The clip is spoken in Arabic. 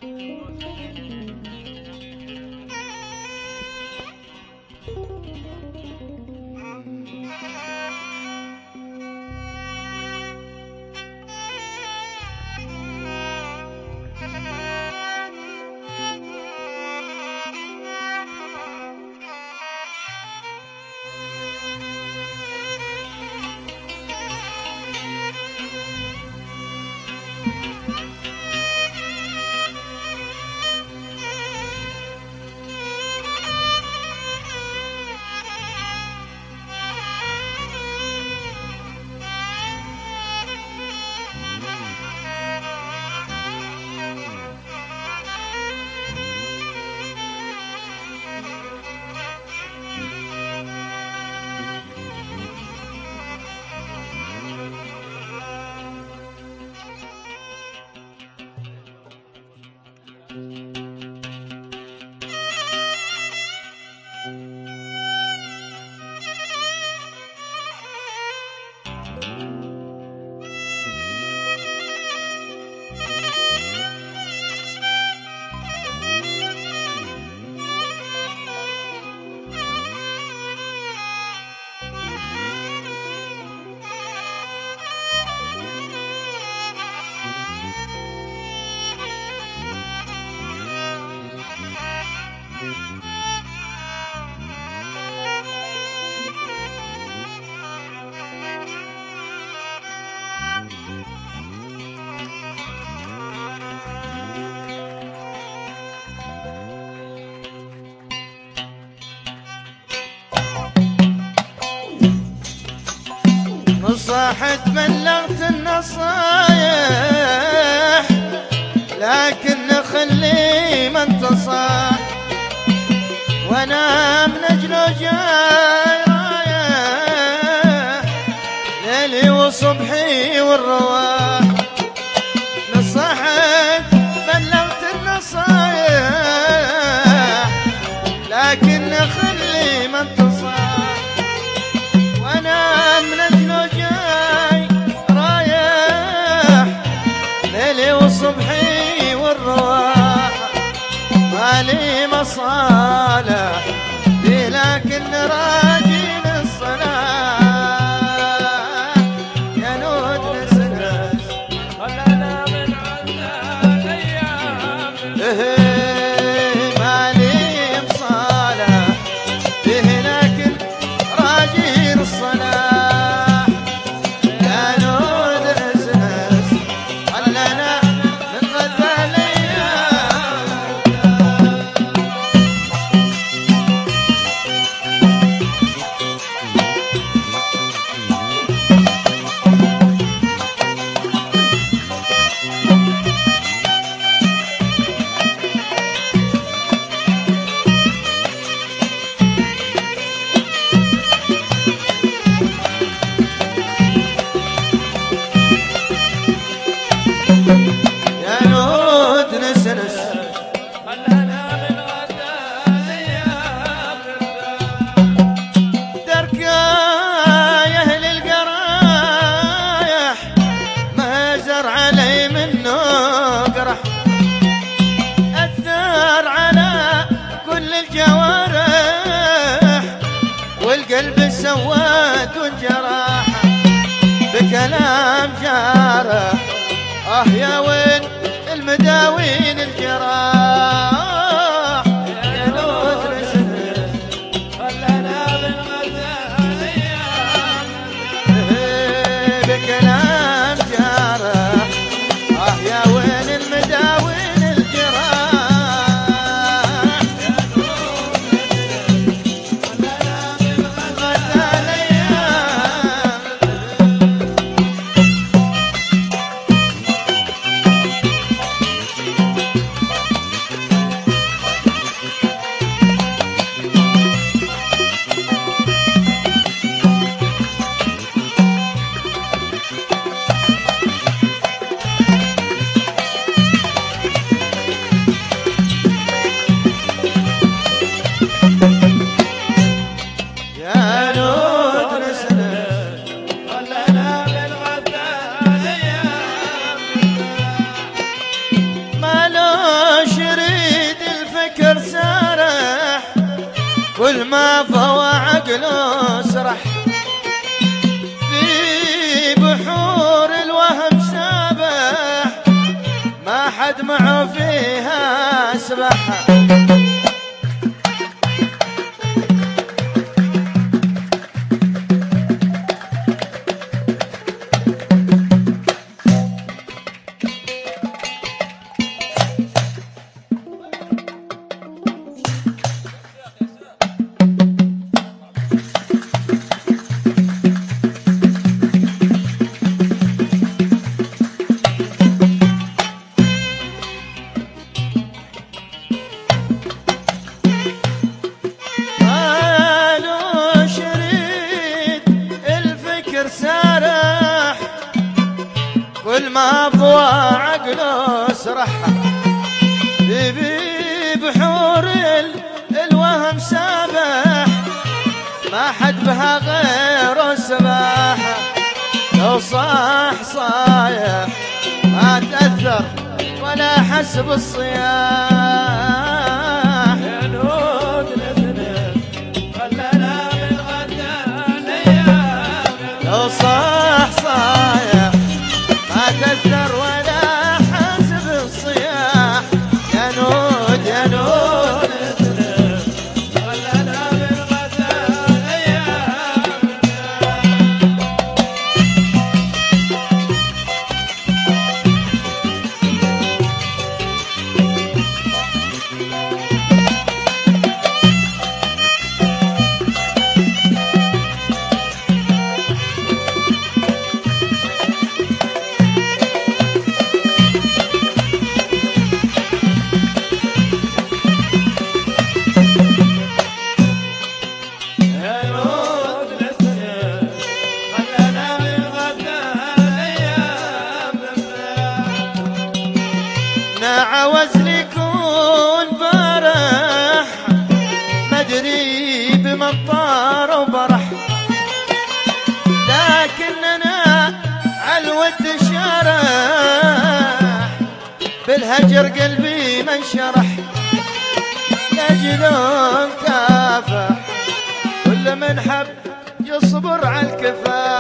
نصحت بلغت النصايح لكن خلي ما انتصح، وانا من اجله جاي رايح ليلي وصبحي والرواح. نصحت بلغت النصايح لكن خلي ما انتصح، وانا من اجله جاي رايح ليلي وصبحي والرواح. مالي مصالح لكن راجي للصلاح، يا نود نسنس خلنا من عنا الايام. مالي مصالح لكن راجي للصلاح، يا نود نسنس خلنا من غدا الايام. يا نود نسنس خلنا من غدا الايام. درك يا اهل القرايح ما زر علي منه قرح، اثر على كل الجوارح والقلب سواد وانجرح بكلام جارح. يا وين المداوين الجراح، يا نود نسنس خلنا من غدا الايام. بكلام جارح يا وين المداوين الجراح، خلنا من غدا الايام. ما فوى عقله سرح في بحور الوهم سابح ما حد معه فيها سبحة. كل ما ضوى عقله سرح بحور الوهم سابح ما حد بها غيره سباحة. لو صاح صايح ما تأثر ولا حس بالصياح. يا نود الاثنين خلنا من غدا الايام. لو صاح صايح ما تأثر ولا حسب الصياح. يا نود يا نود خلنا من غدا الايام. عاوز ليكون فرح مدري بمطار وبرح لكننا عالود شرح بالهجر قلبي ما انشرح. لاجلهم كافح كل من حب يصبر عالكفاح.